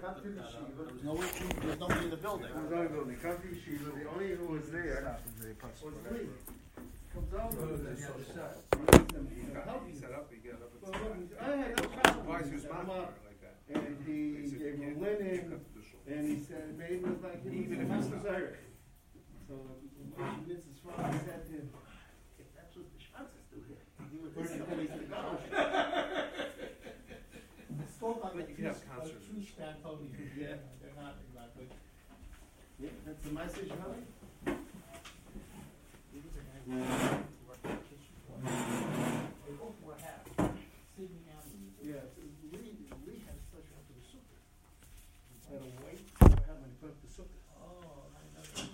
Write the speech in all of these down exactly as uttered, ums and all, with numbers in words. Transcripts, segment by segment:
come to the yeshiva. There was no way, there's nobody in the building. There was no building. Come to the yeshiva. The only who was there was Lee. Comes over. He set up, he got up. I had no problem. Why is his mouth like that? And he gave him linen, and he said, made it look like he was Even if it's not. So when Missus Fry said to him, If that's what the Schwarzes do here, he would where's the listen. place to go? It's spoke on But the you can have true, concerts. true Scantonian. Yeah. They're not exactly. Yeah, that's the message, huh? They both were half. Sydney and Yeah. Lee, Lee had such after the sukkah. Had to wait for him when he put up the sukkah. Oh, I know.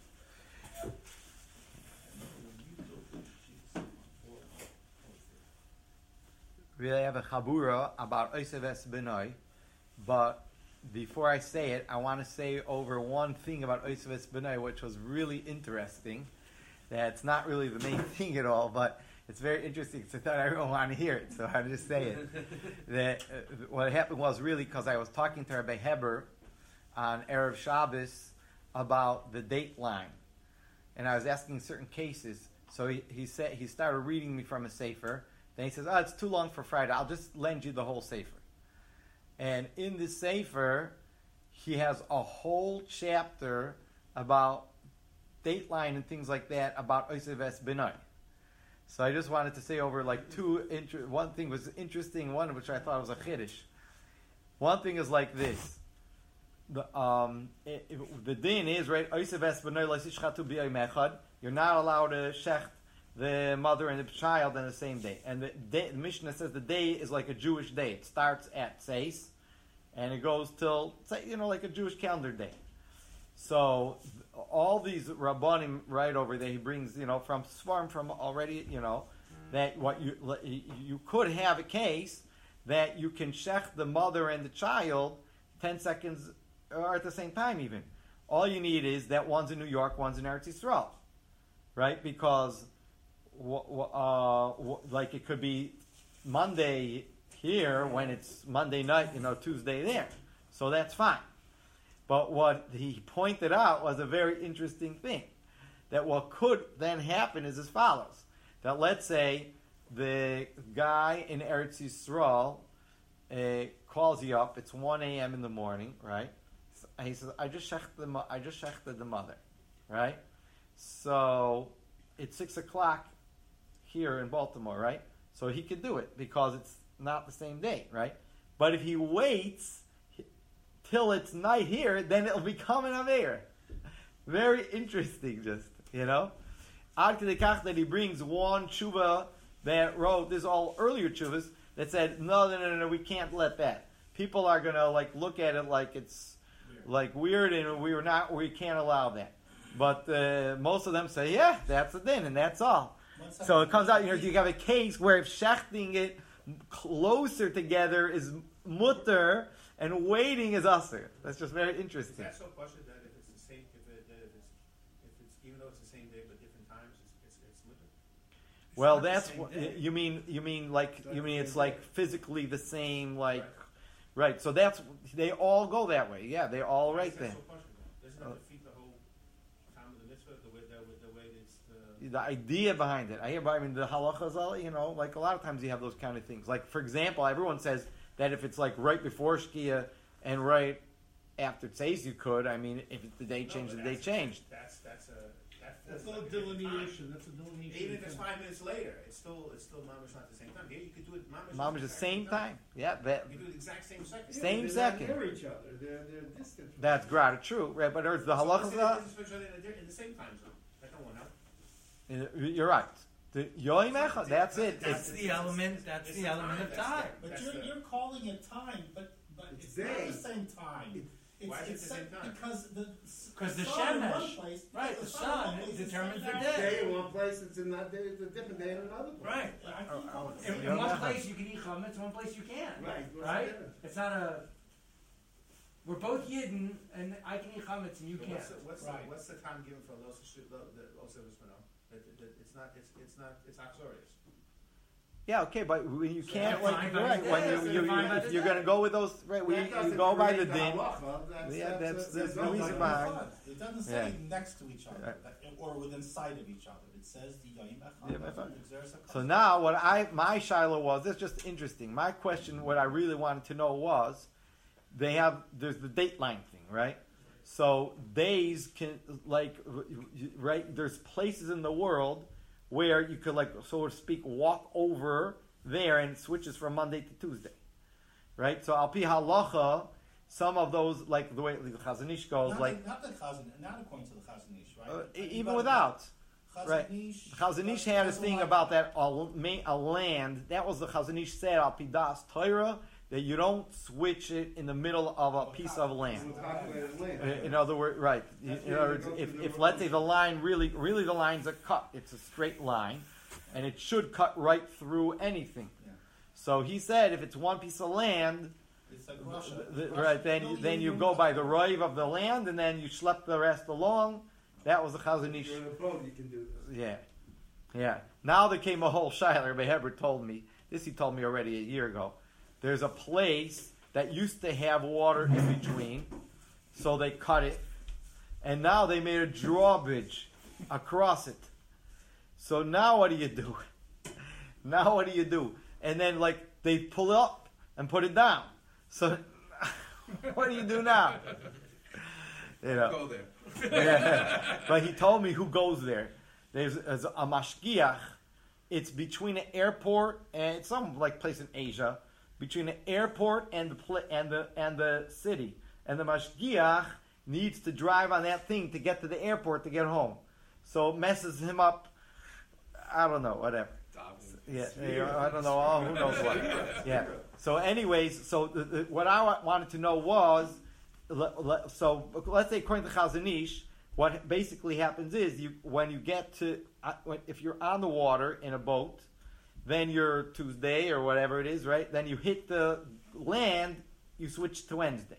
We have a chabura about Osev Es Benoi, but before I say it, I want to say over one thing about Osev Es Benoi, which was really interesting. That's not really the main thing at all, but it's very interesting because I thought everyone wanted to hear it, so I'll just say it. that uh, what happened was really because I was talking to Rabbi Heber on Erev Shabbos about the date line, and I was asking certain cases. So he, he said he started reading me from a sefer. Then he says, "Oh, it's too long for Friday. I'll just lend you the whole sefer." And in the sefer, he has a whole chapter about dateline and things like that about Osev Es Benoi. So I just wanted to say over like two. Inter- one thing was interesting. One which I thought was a chiddush. One thing is like this. The um it, it, the din is right. Osev Es Benoi lo yishchatu b'yom echad. You're not allowed to shecht the mother and the child on the same day. And the, day, the Mishnah says the day is like a Jewish day. It starts at Seis, and it goes till, you know, like a Jewish calendar day. So all these Rabbanim right over there, he brings, you know, from Svarm, from already, you know, that what you you could have a case that you can shech the mother and the child ten seconds or at the same time even. All you need is that one's in New York, one's in Eretz Yisrael, right? Because Uh, like it could be Monday here when it's Monday night, you know, Tuesday there. So that's fine. But what he pointed out was a very interesting thing. That what could then happen is as follows. That let's say the guy in Eretz Yisrael uh, calls you up. It's one a.m. in the morning, right? So he says, I just shechted the, I just shechted the mother, right? So it's six o'clock here in Baltimore, right? So he could do it because it's not the same day, right? But if he waits till it's night here, then it'll become an Aveir. Very interesting, just, you know? Ad Kedei Kach that he brings one tshuva that wrote, this is all earlier tshuvas, that said, no, no, no, no, we can't let that. People are going to like look at it like it's weird. like weird and we were not, we can't allow that. But uh, most of them say, yeah, that's the din, and that's all. So it comes out, you know, you have a case where if shechting it closer together is mutter and waiting is asur. That's just very interesting. Is that so question that if it's the same, if, it, that if, it's, if it's even though it's the same day but different times, it's it's, it's mutter? It's well, that's what you mean. You mean like you mean it's like physically the same, like right. right. So that's they all go that way. Yeah, they all right there. Doesn't that defeat the whole time of the mitzvah the way that the way it's the the idea behind it? I hear, I mean, the halachas, you know, like a lot of times you have those kind of things. Like for example, everyone says that if it's like right before Shkia and right after Tzeis, you could. I mean, if the day changed, no, the day changed. That's that's a that's, that's, that's a like delineation. That's a delineation. Even if it's five minutes later, it's still it's still mamish not the same time. Here you could do it mamish. Mamish the same time. Yeah, that. You do the exact same second. Yeah, same they're second. Not near each other. They're they're distant. That's grata true, right? But there's the so halachas. In, in the same time zone. That don't want out. You're right. The Yoim Echad, that's it. That's it's, the element. That's the element of time. But you're, you're calling it time, but but it's, it's not the same time. It's, Why is it it's the same time? Because the because the, the sun in one shemesh, place, right? The sun determines the Day day. in one place, it's in that day. It's a different day in another place. Right. I keep calling it In, in one place you can eat chametz, in one place you can't. Right. Right. It's not a. We're both yidden, and I can eat chametz and you So can't. what's the, what's, right. the, what's the time given for los the los It's not. It's it's not. It's it's achzorius. Yeah, okay, but when you can't, you're like, fine you're by right, the- when yeah, you, so you, you're fine you, by if the you're day. gonna go with those, right, we, That you doesn't go by the create din. halacha. That's- Yeah, that's- there's no no reason halacha. behind. It doesn't say Yeah. next to each other Right. that- or within sight of each other. It says the Yom Echad. Yom Echad. and exerts a So custom. now, what I my shiloh was, this is just interesting. My question, what I really wanted to know was, they have there's the dateline thing, right? So days can like right. There's places in the world where you could like so to speak walk over there and it switches from Monday to Tuesday, right? So al pi halacha, some of those like the way the Chazon Ish goes, Not like the, not the Chazon, not according to the Chazon Ish, right? uh, Like, you even got- without. Chazon Right. Ish- Chazon Ish had a doesn't thing like- about that a, ma- a land. That was the Chazon Ish said al pidas Torah that you don't switch it in the middle of a piece of land. With calculated land. Uh, In other words, right. In That's in where other you words, go if, through the if let's say the line really, really the line's a cut, it's a straight line, and it should cut right through anything. Yeah. So he said, if it's one piece of land, It's like Russia. th- Russia- right, then no, you, then you don't go by cut the it. roiv of the land, and then you schlep the rest along. That was the Chazon If Ish. you're in a boat, you can do this. Yeah, yeah. Now there came a whole shiler. Rabbi Heber told me this. He told me already a year ago. There's a place that used to have water in between, so they cut it, and now they made a drawbridge across it. So now what do you do? Now what do you do? And then like they pull it up and put it down. So what do you do now? You know. Go there. Yeah. But he told me who goes there. There's, there's a mashgiach. It's between the airport and it's some like place in Asia, between the airport and the pla- and the and the city. And the mashgiach needs to drive on that thing to get to the airport to get home. So it messes him up. I don't know, whatever. Yeah, yeah, I don't know. Oh, who knows what? Yeah. So, anyways, so the, the, what I wa- wanted to know was, le, le, so let's say according to Chazon Ish, what basically happens is you when you get to uh, when, if you're on the water in a boat, then you're Tuesday or whatever it is, right? Then you hit the land, you switch to Wednesday.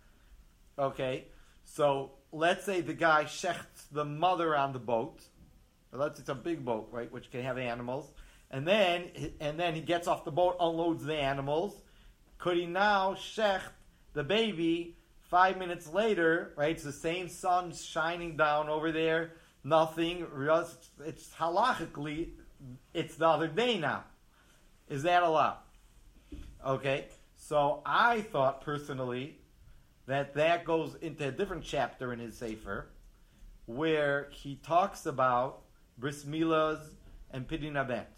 Okay, so let's say the guy shechts the mother on the boat. Let's it's a big boat, right, which can have animals. And then, and then he gets off the boat, unloads the animals. Could he now shecht the baby five minutes later? Right, it's the same sun shining down over there. Nothing. It's halachically, it's the other day now. Is that allowed? Okay. So I thought personally that that goes into a different chapter in his sefer, where he talks about bris milas and pidyon habens.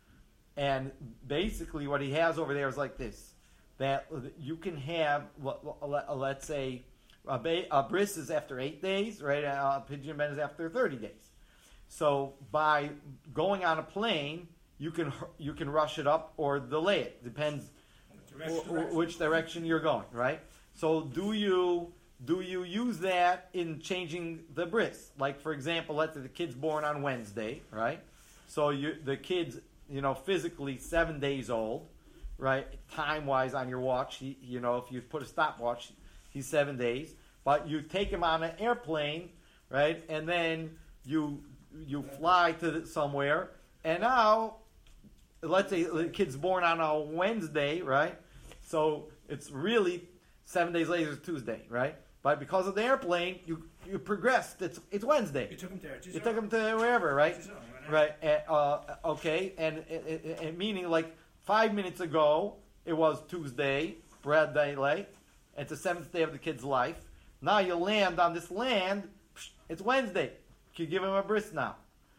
And basically what he has over there is like this, that you can have, let's say, a, ba- a bris is after eight days, right? A pidyon ben is after thirty days. So by going on a plane, you can you can rush it up or delay it. Depends Direction, wh- direction. which direction you're going, right? So do you do you use that in changing the bris? Like for example, let's say the kid's born on Wednesday, right? So you the kid's you know physically seven days old, right? Time wise on your watch, he, you know if you put a stopwatch, he's seven days. But you take him on an airplane, right? And then you you fly to the, somewhere, and now let's say the kid's born on a Wednesday, right? So it's really seven days later is Tuesday, right? But because of the airplane, you you progressed. It's it's Wednesday. You took him there. You took him to wherever, right? Right. And, uh, okay. And, and, and meaning like five minutes ago it was Tuesday, bread delay. It's the seventh day of the kid's life. Now you land on this land. It's Wednesday. You give him a bris now,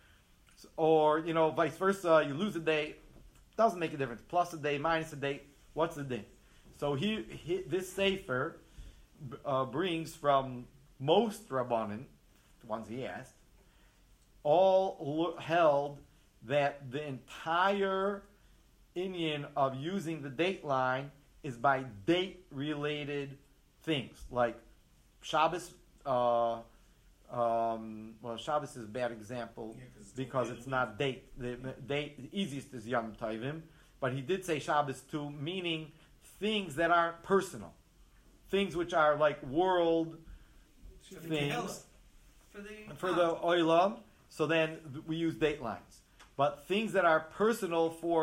or you know vice versa. You lose a day. Doesn't make a difference. Plus a day, minus a day. What's the day? So he, he this sefer uh, brings from most rabbanim, the ones he asked, all lo- held that the entire inyan of using the date line is by date-related things, like Shabbos. Uh, um, well, Shabbos is a bad example Yeah, 'cause it's because okay it's to not date. The, the date, the easiest is Yom Tovim, but he did say Shabbos too, meaning things that aren't personal, things which are like world things For the for the oilam. So then th- we use date lines, but things that are personal for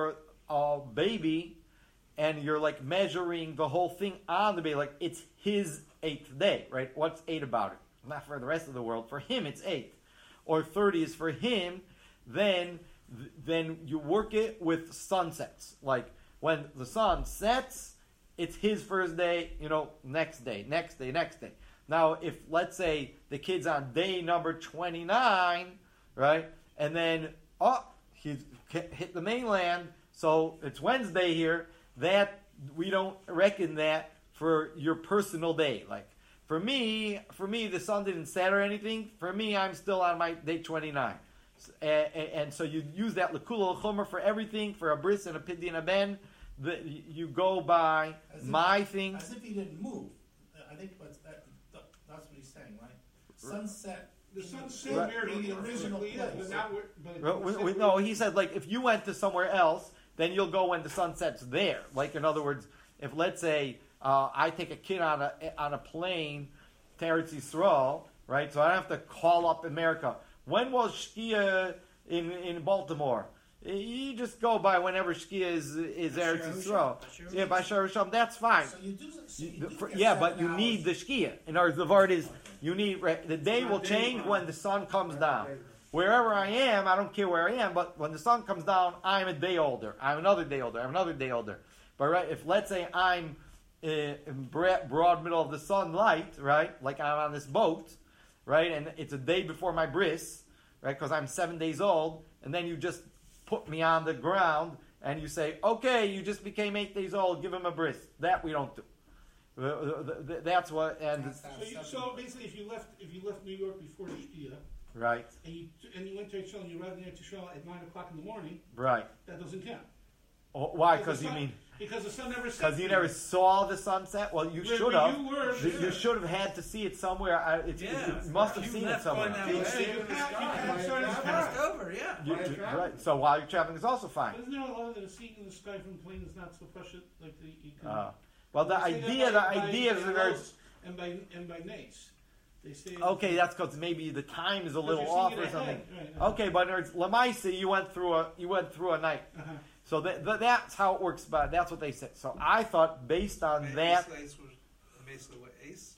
a baby, and you're like measuring the whole thing on the baby, like it's his eighth day, right? What's eight about it? Not for the rest of the world. For him, it's eight, or thirty is for him. Then, then you work it with sunsets. Like when the sun sets, it's his first day. You know, next day, next day, next day. Now, if let's say the kid's on day number twenty-nine, right, and then oh, he hit the mainland, so it's Wednesday here. That we don't reckon that for your personal day. Like for me, for me, the sun didn't set or anything. For me, I'm still on my day twenty-nine, and, and, and so you use that lekula l'chomer for everything, for a bris and a pidyon and a ben. The, you go by As if- my thing. As if he didn't move. I think what's that, that's what he's saying, right? Sunset. The in sun's the- still Right. there, in the original physically, yeah, place. but now we're, but Well, we- we- no, he said like if you went to somewhere else, then you'll go when the sun sets there. Like in other words, if let's say uh, I take a kid on a on a plane to Eretz Yisrael, right? So I don't have to call up America. When was Shkia in in Baltimore? You just go by whenever Shkia is is Eretz Yisrael. Yeah, by Shar Rishon, that's fine. So you do, so you You- do for- get yeah, seven but you hours. need the Shkia. In other words, the word is you need re- the day will change when the sun comes down. Wherever I am, I don't care where I am, but when the sun comes down, I'm a day older. I'm another day older. I'm another day older. But right, if let's say I'm uh, in bra- broad middle of the sunlight, right, like I'm on this boat, right, and it's a day before my bris, right, because I'm seven days old, and then you just put me on the ground and you say, okay, you just became eight days old, give him a bris. That we don't do. Uh, uh, th- That's what, and That's how So, you, seven- so basically, if you left, if you left New York before the Shkia, right, and you and you went to Israel, and you arrived in Israel at nine o'clock in the morning, right. that doesn't count Oh, why? Because Because the you sun- mean because the sun never set. because you for never saw the sunset? Well, you Where- should where have. you were, You- sure. You should have had to see it somewhere. I, it's, Yeah, you must have you seen it left somewhere. going that You way. see, you have- you have started to Passed sky. over, yeah. You- By you- traveling. right. So while you're traveling, it's also fine. Isn't there a law that seeing in the sky from the plane is not so precious? Like the, you can, Uh, well, the they say that idea, by- the by- idea is by very Los and by and by Nace. They say okay. That's because maybe the time is a because little you're seeing off it or ahead, something. right, uh-huh. Okay, but it's Lamaisi, you went through a you went through a night. Uh-huh. So that, that, that's how it works. But that's what they said. So I thought based on that, Basically, what ace?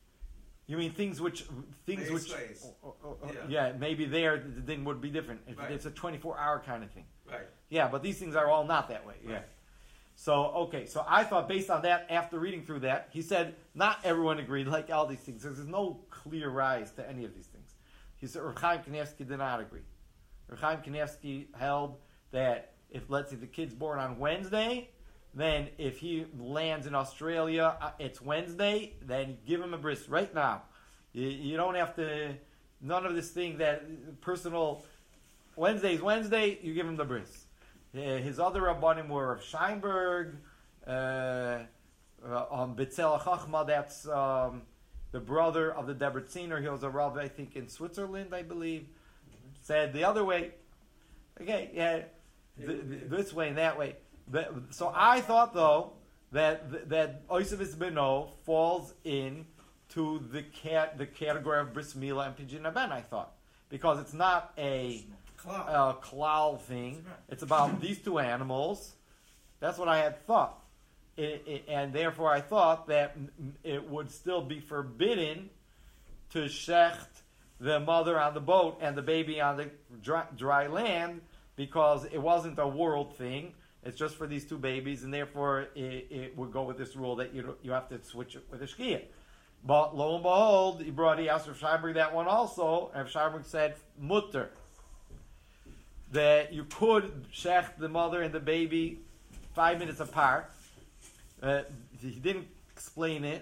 you mean things which things Ace which lays. oh, oh, oh, Yeah. yeah, maybe there the thing would be different. If Right. It's a twenty-four hour kind of thing. Right. Yeah, but these things are all not that way. Yeah. So okay, so I thought based on that, after reading through that, he said not everyone agreed like all these things. There's no clear rise to any of these things. He said Reb Chaim Kanievsky did not agree. Reb Chaim Kanievsky held that if let's say the kid's born on Wednesday, then if he lands in Australia, uh, it's Wednesday, then give him a bris right now. You, you don't have to. None of this thing that personal. Wednesday is Wednesday. You give him the bris. Uh, his other rabbanim were of Scheinberg, uh, uh, on Betzel Chachma, that's um, the brother of the Debretziner. He was a rabbi, I think, in Switzerland, I believe. Said the other way. Okay, yeah, th- th- this way and that way. But, so I thought, though, that that Oisevitz Beno falls in to the cat the category of Bris Milah and Pidyon Ben, I thought. Because it's not a Cloud. uh, klal thing. It's about these two animals. That's what I had thought. It, it, and therefore I thought that m- it would still be forbidden to shecht the mother on the boat and the baby on the dry, dry land because it wasn't a world thing. It's just for these two babies, and therefore it, it would go with this rule that you you have to switch it with a shkia. But lo and behold, he brought he asked Rav Scheinberg that one also, and Rav Scheinberg said mutter. That you could shech the mother and the baby five minutes apart. Uh, he didn't explain it.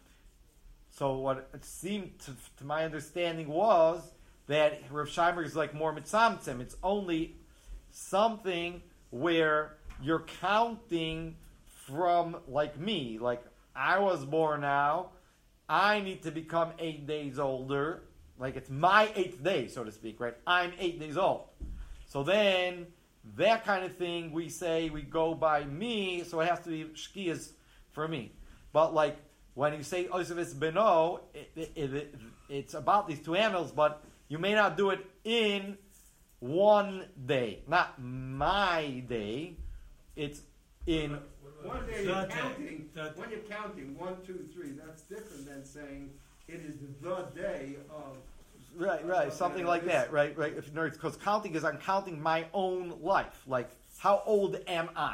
So what it seemed to, to my understanding was that Rav Scheinberg is like more mitzamtzem. It's only something where you're counting from like me. Like I was born now. I need to become eight days older. Like it's my eighth day, so to speak, right? I'm eight days old. So then, that kind of thing, we say we go by me, so it has to be shkiyas for me. But like, when you say Oisevitz Beno, it, it, it, it's about these two animals, but you may not do it in one day. Not my day. It's in. One day The you're day. counting, The- when you're counting one, two, three, that's different than saying it is the day of. Right, right, something like that, right, right. If nerds, because counting is I'm counting my own life. Like, how old am I?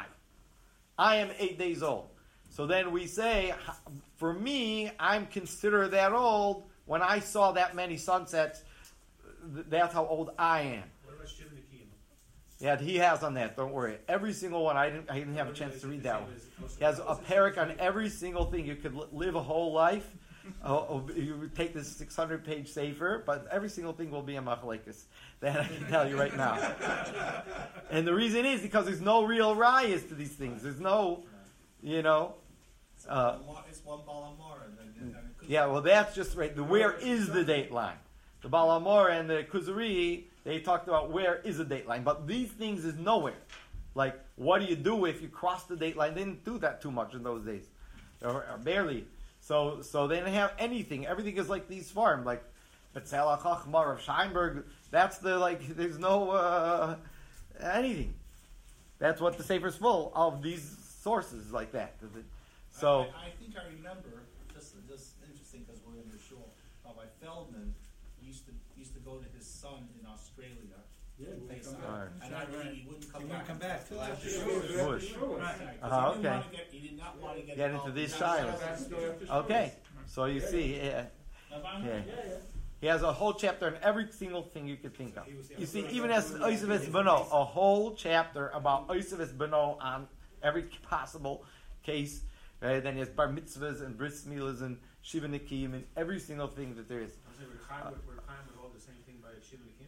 I am eight days old. So then we say, h- for me, I'm considered that old when I saw that many sunsets. th- That's how old I am. What about Shiva Nikim? Yeah, he has on that. Don't worry. Every single one. I didn't. I didn't have a chance to read that one. He has a parak on every single thing. You could li- live a whole life. Uh, you would take this six hundred page sefer, but every single thing will be a machlekes. That I can tell you right now. And the reason is because there's no real rayas to these things. There's no, you know. It's Uh, one, it's one balamor, and then, and then it could- Yeah, well, that's just right. The where is the date line? The Balamor and the Kuzari, they talked about where is the date line, but these things is nowhere. Like, what do you do if you cross the date line? They didn't do that too much in those days, or, or barely. So, so they didn't have anything. Everything is like these farm, like Betzela Chachmar of Scheinberg. That's the like. There's no uh, anything. That's what the Sefer's full of these sources like that. So. I, I, I think I remember, just just interesting because we're in the shul. Rabbi Feldman used to used to go to his son in Australia. Yeah, to we pay come some- back. and I read he wouldn't come He back. wouldn't come back until till after after shul. Bush. Sure. Right. 'Cause Uh-huh, he didn't okay. wanna get- He did not want to get Get into involved these in shilas. That's that. still after Okay, school. so you see, yeah, Rabbi, yeah. Yeah, yeah. He has a whole chapter on every single thing you could think of. He was- You see, even as Oiseves Beno, a whole chapter about Oiseves Beno on every possible case. Right? Then he has bar mitzvahs and bris milas and shiva nikim and every single thing that there is. I was saying, we're Chaim would- we're Chaim would hold the same thing by Shiva Nikim?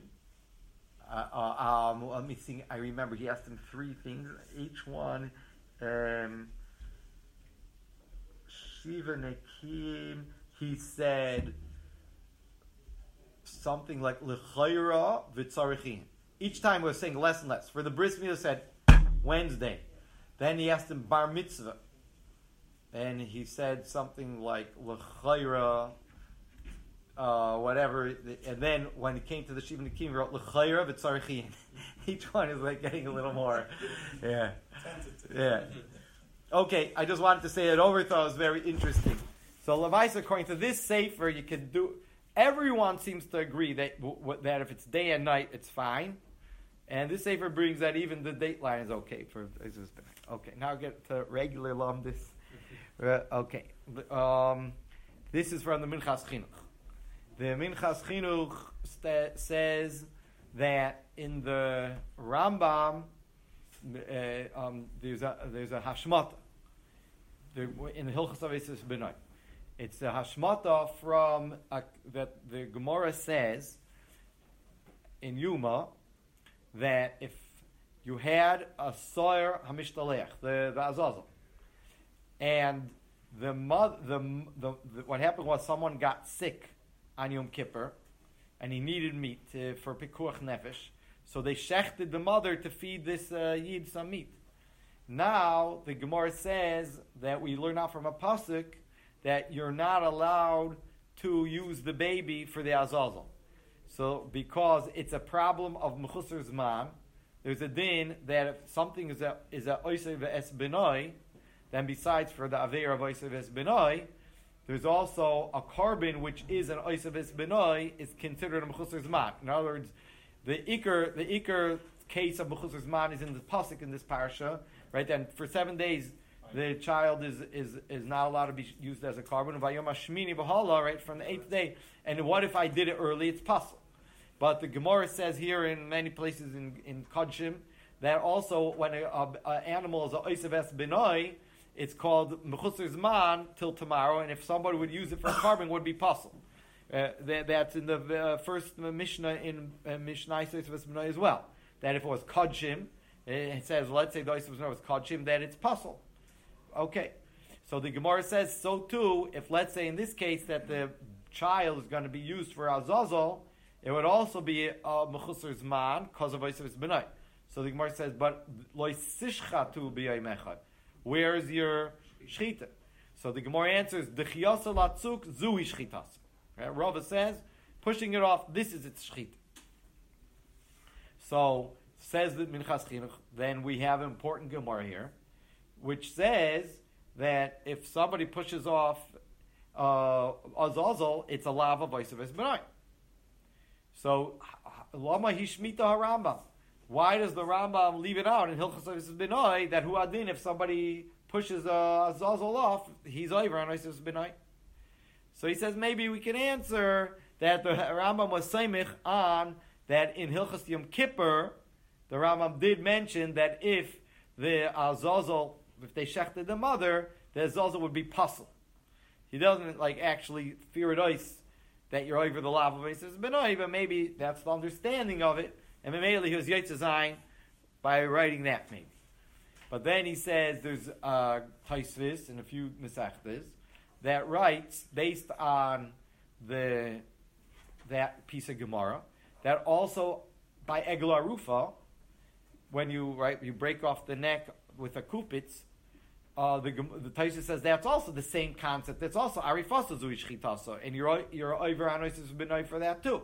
Uh, uh, um, let me think. I remember he asked him three things. Each one, um, shiva nikim. He said something like l'chayra v'tzarichin. Each time we were saying less and less. For the bris milah said Wednesday. Then he asked him bar mitzvah. And he said something like l'chayra, uh, whatever. And then when he came to the Shiva Nikim, he wrote l'chayra v'tzarichin. Each one is like getting a little more, yeah, yeah. Okay, I just wanted to say it over. Thought it was very interesting. So Levi's, according to this sefer, you can do. Everyone seems to agree that w- w- that if it's day and night, it's fine. And this sefer brings that even the date line is okay for. Okay, now I'll get to regular lumdis. Uh, okay, um, this is from the Minchas Chinuch. The Minchas Chinuch sta- says that in the Rambam uh, um, there's a there's a hashmata there, in the Hilchos Avesis B'nai. It's a hashmata from a, that the Gemara says in Yuma that if you had a soyer hamishtalech, the the azazel, and the, mother, the, the, the what happened was someone got sick on Yom Kippur, and he needed meat uh, for pikuach nefesh, so they shechted the mother to feed this uh, yid some meat. Now the Gemara says that we learn out from a pasuk that you're not allowed to use the baby for the azazel. So because it's a problem of mechusar zman, there's a din that if something is a is a oisei ve'es benoi, then besides for the aveir of oisei ve'es benoi, there's also a carbon which is an oisei ve'es benoi is considered a mechusar zman. In other words, the ikar the ikar case of mechusar zman is in the pasuk in this parsha, right? Then for seven days the child is, is, is not allowed to be used as a carbon. Vayom hashmini b'hala, right, from the eighth day. And what if I did it early? It's possible. But the Gemara says here in many places in, in Kodshim that also when an animal is a oiseves benoi, it's called mechusar zman till tomorrow. And if somebody would use it for a carbon, it would be possible. Uh, that, that's in the uh, first Mishnah in uh, Mishnah oiseves benoi as well. That if it was Kodshim, it says, let's say the oiseves benoi was Kodshim, that it's possible. Okay, so the Gemara says so too. If let's say in this case that the child is going to be used for azazel, it would also be a mechusar zman because of oiseves benoi. So the Gemara says, but loy sishchatu b'yayim echad. Where's your shchita? So the Gemara answers, dechiyasa latzuk zui shchitas. Right? Rava says, pushing it off, this is its shchita. So says that Minchas Chinuch, then we have an important Gemara here, which says that if somebody pushes off uh, Azazel, it's a lava voice of Esbenai. So, Lama Hishmita HaRambam. Why does the Rambam leave it out in Hilchos Esbenai that Hu Adin, if somebody pushes uh, Azazel off, he's over on Esbenai? So he says maybe we can answer that the Rambam was Seimich on that in Hilchos Yom Kippur, the Rambam did mention that if the Azazel, if they shechted the mother, the Azazel would be puzzled. He doesn't like actually fear it ice that you're over the lava basis benoi, but maybe that's the understanding of it. And immediately he was Yitzhazayin by writing that maybe. But then he says there's uh, Taisvis and a few Mesachtes that writes based on the that piece of Gemara that also by Egla Rufa, when you right you break off the neck with a kupitz, uh, the the Taisha says that's also the same concept. That's also arifasa zui shchitasa, and you're you're over on Oisus B'nai for that too.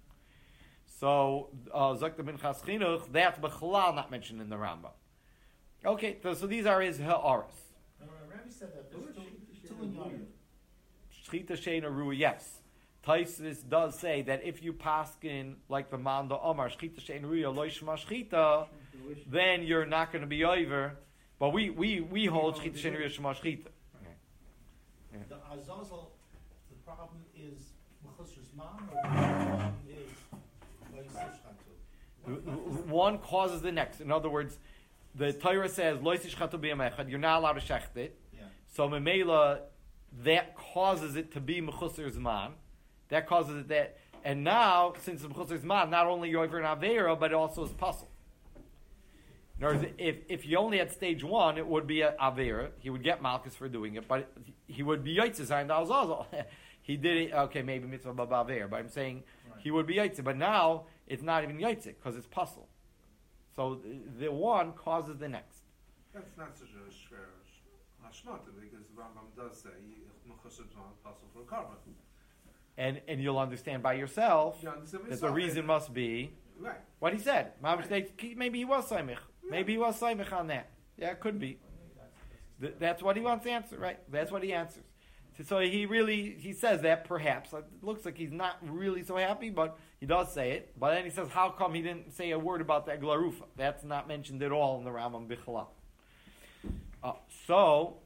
So Zakta Minchas Chinuch, that's Bechlal not mentioned in the Rambam. Okay, so, so these are his ha'aras. Rabbi said that there's two, two in Yom. Shchita sheina ruah, yes. Taisus does say that if you paskin like the Manda Omar Shchita sheina ruah lo yishma shchita, then you're not going to be over. But we we we hold Shchita sheina ruah shma shchita. The Azazel, the problem is Mechusar's mom, or the problem is Lo Yisishchatu? One causes the next. In other words, the Torah says Lo Yisishchatu b'yamechad. You're not allowed to shecht it. Yeah. So memela, that causes it to be Mechusar's man. That causes it that, and now since the Mechusar's man, not only you're over an avera, but it also is puzzle. In other words, if if you only had stage one, it would be an avera. He would get malchus for doing it, but he would be yitzis and alzazel. He did it. Okay, maybe mitzvah b'avera, but I'm saying right. He would be yitzis. But now it's not even yitzis because it's puzzle. So the, the one causes the next. That's not such a shver hashmata because the Rambam does say mechusar's man puzzle for a carbon. And and you'll understand by yourself You understand that the reason must be right. What he said. Right. Maybe he was Saimich. Maybe he was Saimich on that. Yeah, it could be. Th- that's what he wants to answer, right? That's what he answers. So, so he really, he says that perhaps. It looks like he's not really so happy, but he does say it. But then he says, how come he didn't say a word about the Eglarufa? That's not mentioned at all in the Rambam Bichala. Uh, so,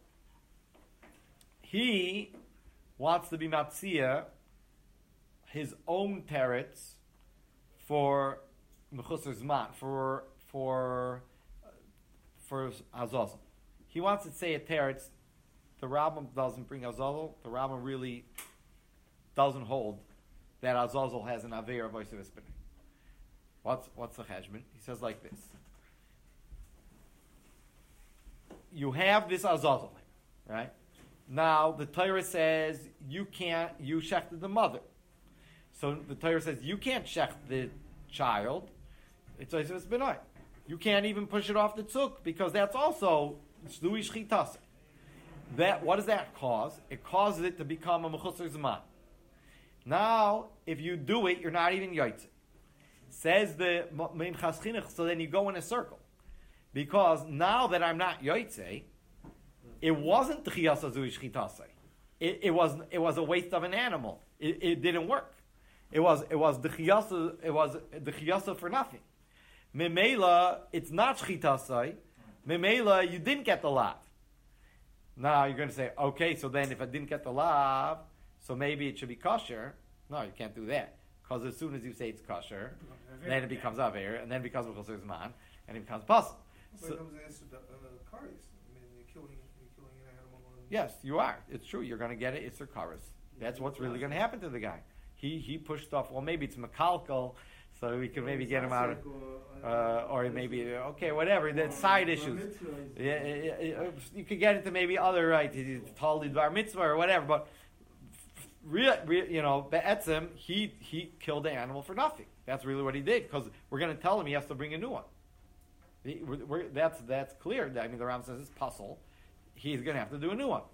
he wants to be Matzia, his own teretz, for Mechusar Zman, for for uh, for Azazel. He wants to say a teretz. The Rambam doesn't bring Azazel. The Rambam really doesn't hold that Azazel has an Aveir of Oisav Esbenai. What's what's the cheshbon? He says like this: you have this Azazel, right? Now the Torah says you can't. You shechted the mother. So the Torah says you can't shecht the child. It's Oisav Esbenai. You can't even push it off the tzuk because that's also shlui shchitas. That what does that cause? It causes it to become a mechusar zman. Now, if you do it, you're not even yotzei. Says the Minchas Chinuch. So then you go in a circle because now that I'm not yotzei, it wasn't tchiyas azui shchitasei. It, it was it was a waste of an animal. It, it didn't work. It was it was the chiyasa it was the chiyasa for nothing. Memela, it's not shchitasai. Memela, you didn't get the lav. Now you're going to say, okay, so then if I didn't get the lav, so maybe it should be kosher. No, you can't do that because as soon as you say it's kosher, then it becomes aver, and then it becomes mechusar zman, and it becomes puzzle. So, it comes answer the uh, karis. I mean, you're killing you're killing an animal. On yes, you are. It's true. You're going to get it. It's a karis. That's what's really going to happen to the guy. He he pushed off. Well, maybe it's makalkal, so we can maybe get him out of, uh, or maybe okay, whatever. That's side issues. Yeah, yeah, yeah, you could get into maybe other right, talid bar mitzvah or whatever. But real, real you know, be'etzem, he he killed the animal for nothing. That's really what he did because we're going to tell him he has to bring a new one. He, we're, we're, that's that's clear. I mean, the Ram says it's puzzle. He's going to have to do a new one.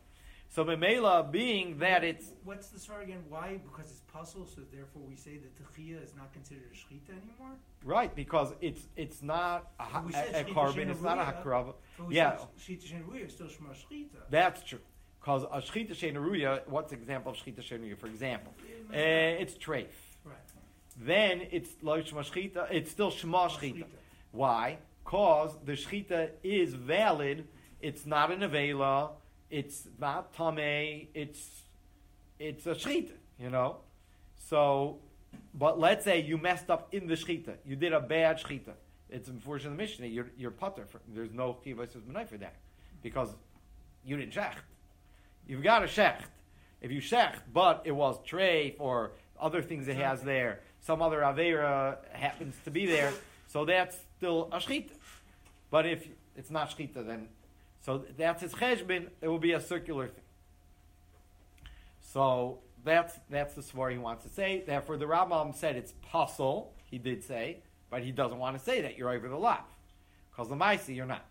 So Memela, being that it's What's the story again? Why? Because it's puzzle, so therefore we say that Techiyah is not considered a Shechita anymore? right because it's it's not a, ha- We said a, a Shechita carbon, it's not a Shenaruya. hakrava. But we Yeah. said Shechita Shenaruya is still Shema Shechita. That's true. Because a shchita shenaruya, what's the example of shchita shenaruya? For example, uh, it's treif. Right. Then it's lo shema shchita. It's still shema shchita. Why? Because the shchita is valid. It's not an avela. It's not tamei. It's it's a shchita. You know. So, but let's say you messed up in the shchita. You did a bad shchita. It's unfortunate the Mishnah. You're you're putter. For, there's no chiyuvos b'nai for that because you didn't shecht. You've got a shecht. If you shecht, but it was treif or other things it has there, some other avera happens to be there, so that's still a shchita. But if it's not shchita, then so that's his cheshbin. It will be a circular thing. So that's that's the svar he wants to say. Therefore, the Rambam said it's pasul. He did say, but he doesn't want to say that you're over the lav, because the Maisi you're not.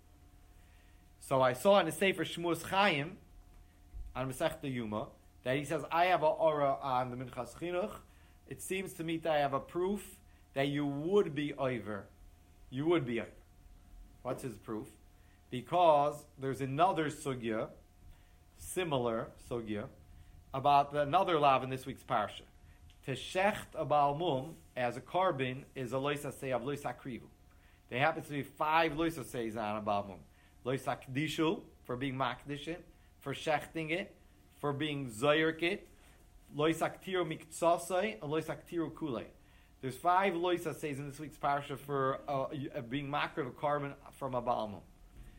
So I saw in the Sefer Shmuas Chaim on Masechta Yuma that he says, I have a aura on the Minchas Chinuch. It seems to me that I have a proof that you would be over. You would be over. What's his proof? Because there's another sugya, similar sugya, about the, another lav in this week's parsha. To shecht a Baal Mum as a carbon is a loisa say of loisa krivu. There happens to be five loisa says on a Baal Mum. Loisa kdishu, for being makdishin, for shechting it, for being zoyerk it, loisa ktiru miktsasai, and loisa ktiru kulei. There's five loisa says in this week's parsha for uh, uh, being makar of a carbon from a Baal Mum.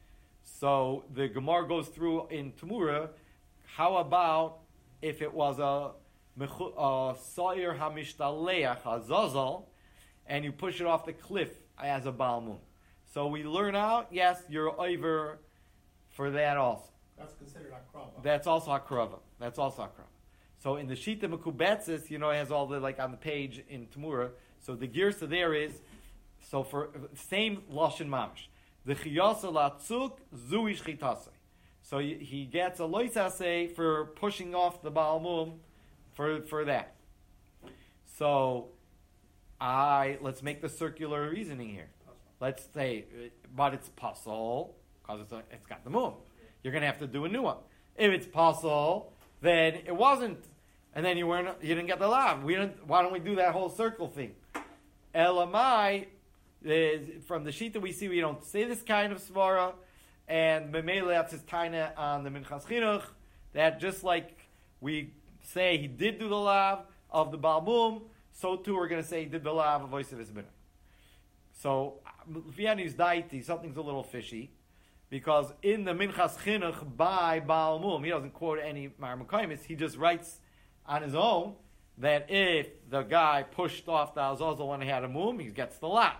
So the Gemara goes through in Tamura, how about if it was a Sa'ir HaMishtaleach HaZazal, and you push it off the cliff as a Baal Mum. So we learn out, yes, you're over for that also. That's considered akrava. That's also Akrava. That's also Akrava. So in the Shita Mekubetzis, you know, it has all the, like on the page in Tamura, so the girsa there is, so for same Lashon Mamish. The Chiyasa Latzuk Zui Shchitase. So he, he gets a loisase for pushing off the Baal Mum for, for that. So I let's make the circular reasoning here. Let's say, but it's puzzle because it's, a, it's got the mum. You're going to have to do a new one. If it's puzzle, then it wasn't, and then you weren't. You didn't get the lav. We didn't. Why don't we do that whole circle thing? Elamai is from the sheet that we see. We don't say this kind of svara, and Memele that's his taina on the Minchas Chinuch. That just like we say he did do the lav of the Baal Mum, so too we're going to say he did the lav of Voice of His Binah. So, Vianney's daiti, something's a little fishy, because in the Minchas Chinuch by Baal Mum, he doesn't quote any Marmukaimis, he just writes on his own that if the guy pushed off the Azazel when he had a mum, he gets the lav.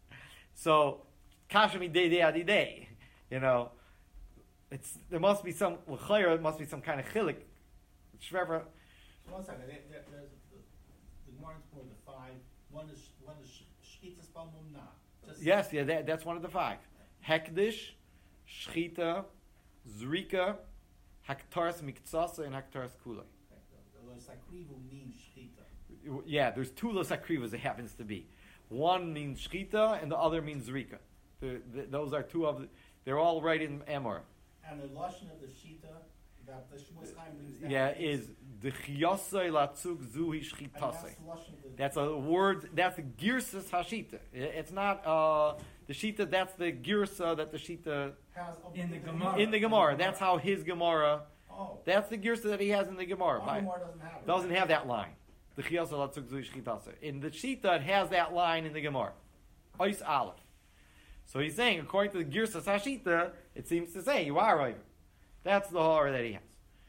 So, Kashmi day day adi day, you know, it's there must be some l'chayr, it must be some kind of chilik. Shrever. One second, there, there, there's the, the Gemara for the five. One is one is shchitas Baal Mum na. Just Yes, yeah, that, that's one of the five. Hekdish, Shchita, Zrika, Haktaras Miktsasa, and Haktaras Kula. the the sakrivu means shchita. Yeah, there's two Losakrivas it happens to be. One means Shchita, and the other means Zrika. The, the, those are two of the, they're all right in Emor. And the lashon of the shita that the Shmuas Chaim brings down. Yeah, is the Chiyasai Latzuk Zuhi And that's Shchitasai. the lashon of the. That's a word, that's the Girsas Hashita. It's not uh, the Shita, that's the Girsa that the Shita has In the Gemara. in the Gemara. That's how his Gemara, Oh. that's the Girsa that he has in the Gemara. Our By- Gemara doesn't have it. doesn't have that line. The Chiyasa Latzuk Zuhi Shchitasa. In the Shita, it has that line in the Gemara. Ois Aleph. So he's saying, according to the Girsa Hashita, it seems to say you are over. That's the horror that he has.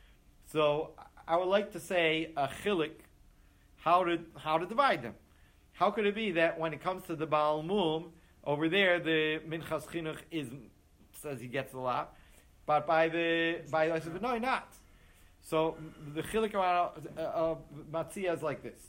So I would like to say a chilik, how to how to divide them. How could it be that when it comes to the Baal Mum, over there the Minchas Chinuch is says he gets a lot, but by the by I said no, not. So the chilik around uh, uh, Matzia is like this.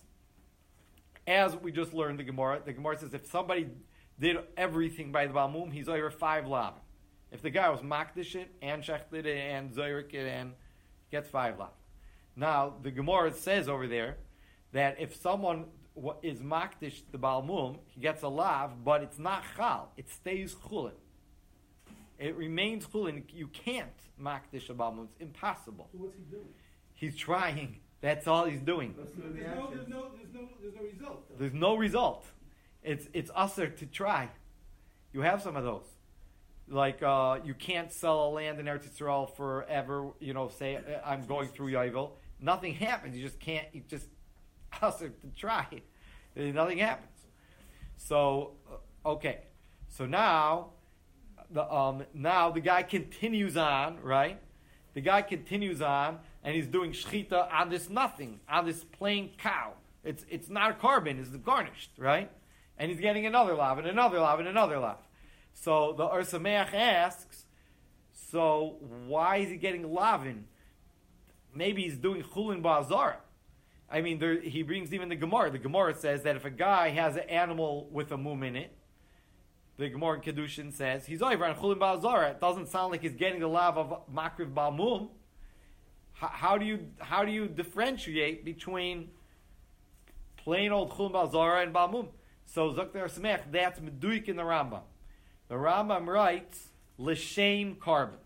As we just learned the Gemara, the Gemara says if somebody did everything by the Baal Mum, he's over five lav. If the guy was makdish it and shechted it and zoyrik it and gets five lav. Now, the Gemara says over there that if someone wa- is makdish the balmum, he gets a lav, but it's not chal. It stays chulin. It remains chulin. You can't makdish a balmum. It's impossible. So what's he doing? He's trying. That's all he's doing. Let's do the There's no, action. there's no, there's no, there's no result. though. There's no result. It's it's usher to try. You have some of those. Like uh, you can't sell a land in Eretz Yisrael forever. You know, say uh, I'm going through Yovel. Nothing happens. You just can't. You just usher to try. Uh, Nothing happens. So uh, okay. So now the um now the guy continues on, right? The guy continues on, and he's doing shchita on this nothing, on this plain cow. It's it's not a carbon, it's garnished, right? And he's getting another lav, and another lav, and another lav. So the Or Sameach asks, so why is he getting lavin? Maybe he's doing chulin ba'azara. I mean, there, he brings even the Gemara. The Gemara says that if a guy has an animal with a mum in it, the Gemara in Kedushin says he's over on chulin ba'azara. It doesn't sound like he's getting the lav of makriv ba'mum. How, how do you how do you differentiate between plain old chulin ba'azara and ba'mum? So Zakter Samech, that's meduik in the Rambam. The Rambam writes l'shem carbon.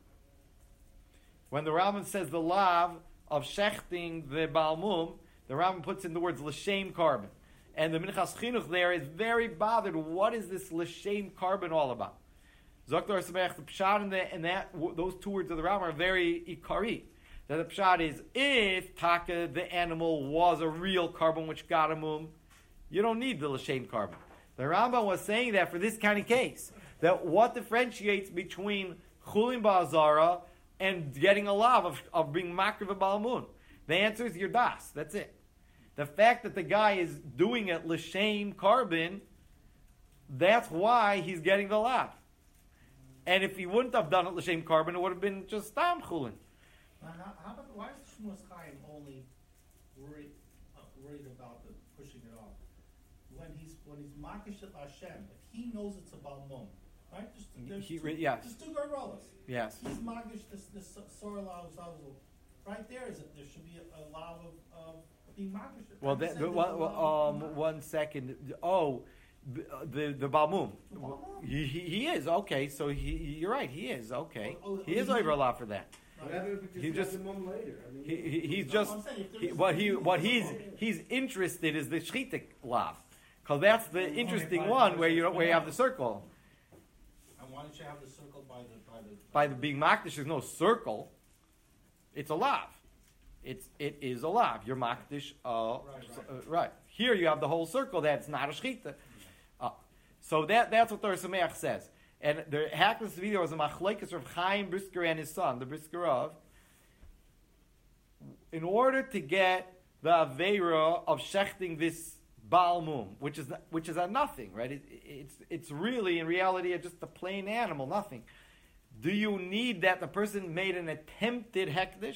When the Rambam says the lav of shechting the balmum, the Rambam puts in the words l'shem carbon. And the Minchas Chinuch there is very bothered. What is this l'shem carbon all about? Zakter Samech, the pshat in, the, in that those two words of the Rambam are very ikari. That the pshat is if taka the animal was a real carbon which got a mum, you don't need the l'shem carbon. The Rambam was saying that for this kind of case, that what differentiates between chulin ba'azara and getting a lav of, of being makriv ba'almun? The answer is your das. That's it. The fact that the guy is doing it l'shem carbon, that's why he's getting the lav. And if he wouldn't have done it l'shem carbon, it would have been just tam chulin. Now, how, how about, why is Shmuas Chaim only worried, uh, worried about the pushing it off? When he's when he's makish at Hashem, if he knows it's a balmum, right? Just there's He- two, yes. just two gargolas. Yes. He's makish this this sorah lav zazel. Right there is it. There should be a, a lav of, of being makish. Well, I'm that, saying the, there's one, a well, lav um, of- one second. Oh, the the, the balmum. The balmum. He, he he is okay. So he you're right. He is okay. Oh, oh, He is he- over a lot for that. What happens if He he just- just the mum later? I mean, He, he he's No, just I'm saying if there he, is- what he what he's he's interested is the shchitik lav, because that's the interesting one where you where you have the circle. And why don't you have the circle by the by the By the being makdish, there's no circle. It's a lav. It's it is a lav. You're makdish. Uh, Right, uh, right. Here you have the whole circle. That's not a shchita. Uh, so that that's what the Sameach says. And there happens to be there was a machlekes of Chaim Brisker and his son, the Brisker of, in order to get the aveira of shechting this balmum, which is which is a nothing, right? It, it's it's really in reality just a plain animal, nothing. Do you need that the person made an attempted hekdesh?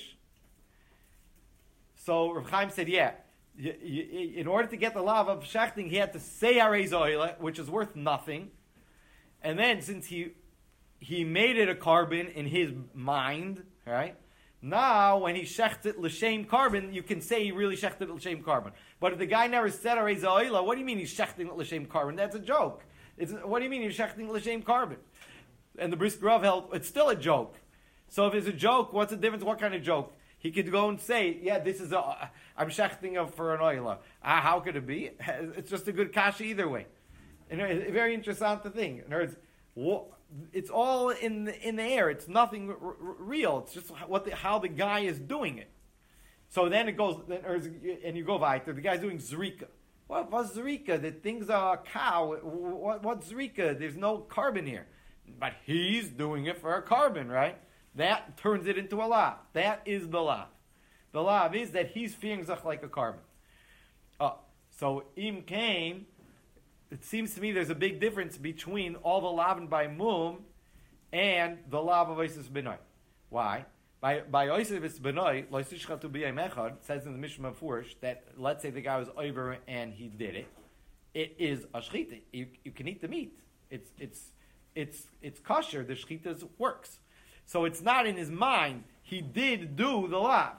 So Rav Chaim said, yeah. Y- y- In order to get the lav of shechting, he had to say arei zoila, which is worth nothing. And then, since he he made it a carbon in his mind, right? Now, when he shechted it l'shem carbon, you can say he really shechted it l'shem carbon. But if the guy never said arei zoila, what do you mean he's shechting it l'shem carbon? That's a joke. It's, what do you mean he's shechting it l'shem carbon? And the Brisker Rav held, it's still a joke. So if it's a joke, what's the difference? What kind of joke? He could go and say, yeah, this is a, I'm shechting of for an oila. Ah, how could it be? It's just a good kasha either way. And it's a very interesting thing. In other words, it's all in the, in the air. It's nothing r- r- real. It's just what the, how the guy is doing it. So then it goes, then, and you go weiter. The guy's doing zrika. What what's zrika? The thing's a cow. What, what's zrika? There's no carbon here. But he's doing it for a carbon, right? That turns it into a lav. That is the lav. The lav is that he's fearing zach like a carbon. Uh, so im came. It seems to me there's a big difference between all the lavin by mum and the lav of Oisis B'nai. Why? By by Oisis B'nai, Loisishcha to be a mechad, says in the Mishnah Furish that let's say the guy was over and he did it, it is a shchita. You, you can eat the meat. It's it's it's it's kosher. The shchita works. So it's not in his mind. He did do the lav.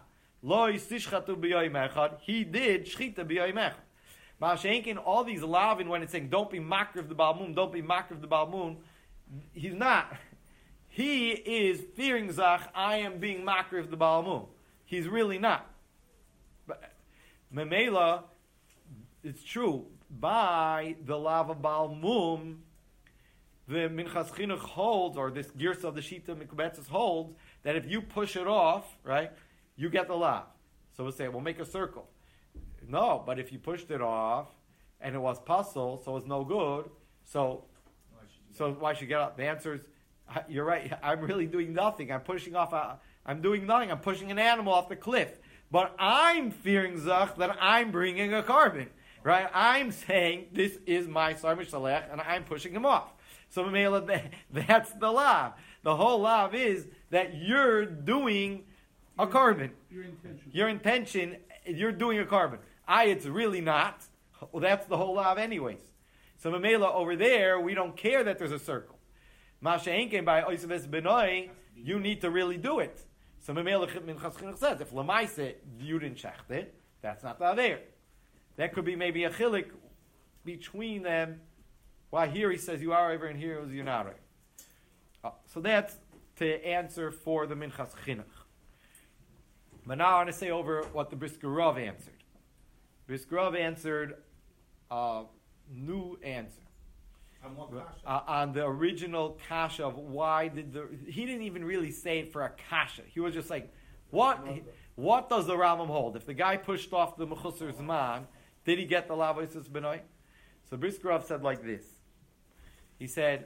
Lo yistishchatu b'yoyim echad. He did shchita b'yoyim echad. Ma'ashenkin, all these lavin, when it's saying, don't be makr of the Baal Moon, don't be makr of the Baal Moon, he's not. He is fearing zach, I am being makr of the Baal Moon. He's really not. But Memela, it's true, by the lav of Baal Moon, the Minchas Chinuch holds, or this Girsa of the Shita Mikubetzes holds, that if you push it off, right, you get the lav. So we'll say, we'll make a circle. No, but if you pushed it off, and it was puzzle, so it's no good, so so why should you get up? The answer is, you're right, I'm really doing nothing. I'm pushing off, a, I'm doing nothing. I'm pushing an animal off the cliff. But I'm fearing zach that I'm bringing a carbon, right? I'm saying, this is my Sar Mishalech, and I'm pushing him off. So that's the lav. The whole lav is that you're doing a carbon. Your intention. Your intention, you're doing a carbon. I, it's really not. Well, that's the whole lav anyways. So Mamela, over there, we don't care that there's a circle. Masha Enken by Oisaves Benoi, you need to really do it. So Mamela Minchas Chinuch says, if Lamaise, you didn't shecht it, that's not there. That could be maybe a chilik between them. Why here he says you are over and here you're not right. Oh, so that's to answer for the Minchas Chinuch. But now I want to say over what the Brisker Rav answered. Brisker Rav answered a new answer. On what kasha? Uh, on the original kasha of why did the... He didn't even really say it for a kasha. He was just like, what what does the Rambam hold? If the guy pushed off the Mechusar Zman, did he get the Lavoisus Benoy? So Brisker Rav said like this. He said,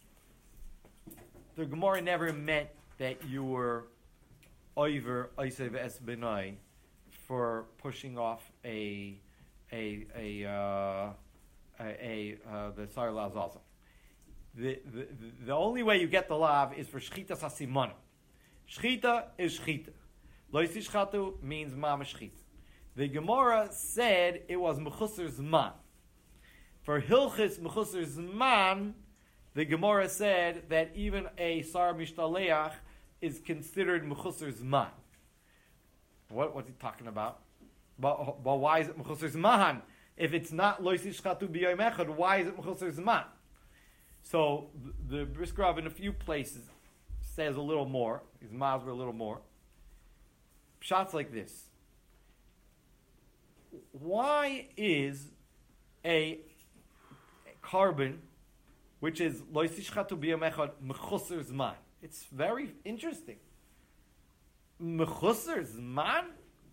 the Gemara never meant that you were over Oisev Es Benoi for pushing off a a a uh, a, a uh, the Sar Lazazel. The, the the only way you get the lav is for Shchita Sasimonim. Shchita is Shchita. Lo Yisishchatu means Mama Shchita. The Gemara said it was Mechusar Zman. For Hilchis Mechusar Zman, the Gemara said that even a Sar Mishtaleach is considered Mechusar Zman. What what's he talking about? But, but why is it Mechusar Zman? If it's not Lo Yisishchatu B'Yom Echad, why is it Mechusar Zman? So the, the Brisker Rav in a few places says a little more. His masber a little more. Shots like this. Why is a carbon, which is Lo Yisishchatu B'Yom Echad, Mechusar Zman? It's very interesting. Mechusar Zman?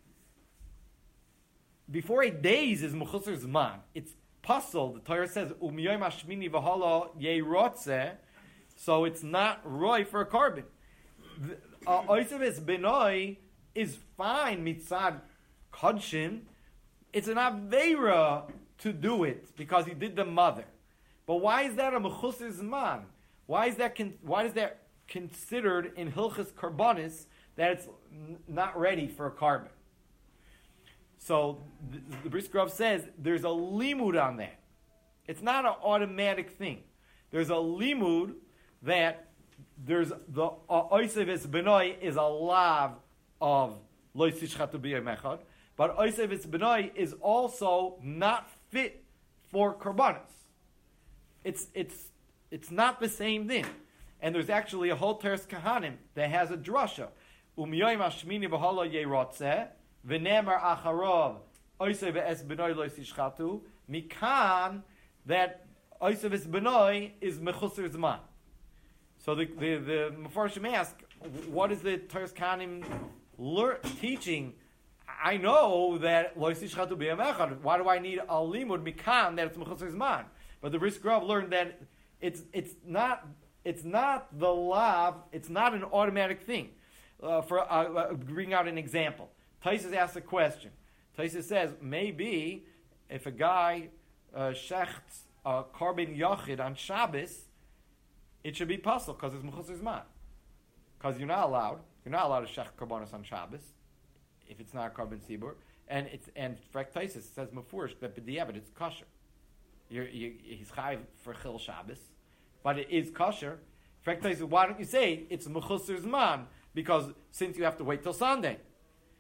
Before eight days is Mechusar Zman. It's puzzle. The Torah says, U'miyoyim hashmini v'hala yeirotze, so it's not roy for a carbon. Oisev es benoi is fine mitzad kodshin. It's an aveira to do it because he did the mother. But why is that a Mechusar Zman? Why is that? Con- why is that considered in Hilchas Karbonis that it's n- not ready for a carbon? So the, the Brisker Rav says there's a limud on that. It's not an automatic thing. There's a limud that there's the Oisev es Benoi is a lav of Lo Yisishchatu B'Yom Echad, but Oisev es Benoi is also not fit for karbanos. It's it's it's not the same thing. And there's actually a whole Teres Kahanim that has a drasha. U'miyoyim hashmini v'hala yerotzeh v'nemar acharov oisev es benoi lo yisishchatu mikan that oisev es benoi is mechusar zman. So the the the Mefarshim ask, what is the Teres Kahanim lear- teaching? I know that lo yisishchatu b'yom echad. Why do I need a limud mikan that it's mechusar zman? But the Brisker Rav learned that it's it's not it's not the lav. It's not an automatic thing. Uh, for uh, uh, bring out an example, Taisus asks a question. Taisus says maybe if a guy uh, shechts a carbon yachid on Shabbos, it should be puzzle because it's mechusar zman. Because you're not allowed. You're not allowed to shech karbonos on Shabbos if it's not a carbon sibur. And it's and Frek Taisus says mefurish that b'diavad it's kosher. You're, you, he's chayiv for chil Shabbos, but it is kosher. Frek Taisus, why don't you say it's mechusar zman? Because since you have to wait till Sunday.